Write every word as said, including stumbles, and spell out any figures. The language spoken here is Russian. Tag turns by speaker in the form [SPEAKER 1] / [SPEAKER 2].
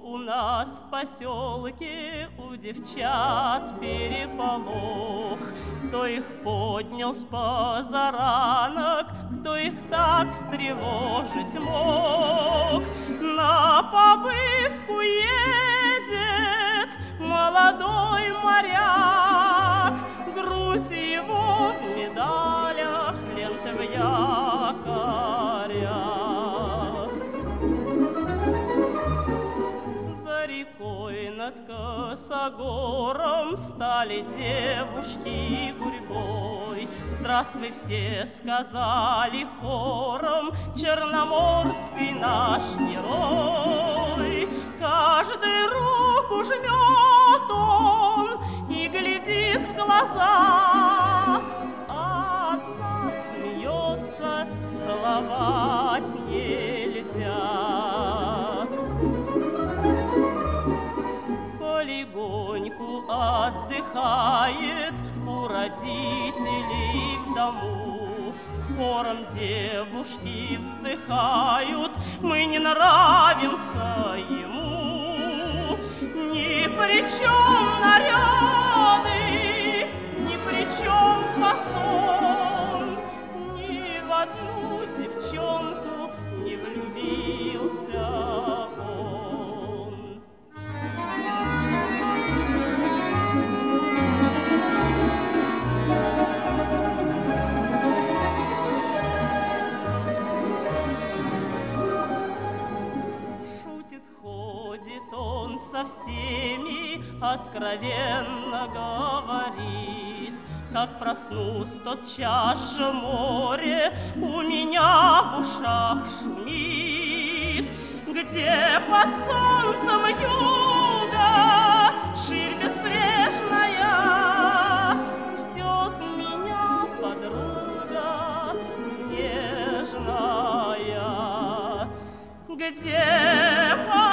[SPEAKER 1] у нас в поселке у девчат переполох. Кто их поднял с позаранок, кто их так встревожить мог? На побывку едет молодой моряк, грудь его в медалях, ленты в якорях. За рекой над косогором встали девушки гурьбой. Здравствуй, все сказали хором, черноморский наш герой. Каждый руку жмет он и глядит в глаза, а одна смеется, целовать нельзя. Полегоньку отдыхает у родителей в дому. Хором девушки вздыхают, мы не нравимся ему. Ни при чем наряды, ни при чем фасон, ни в одну девчонку не влюбился он. Шутит, ходит он со всеми, откровенно говорит: как проснусь, тотчас же море у меня в ушах шумит. Где под солнцем юга ширь безбрежная, ждет меня подруга нежная. Где под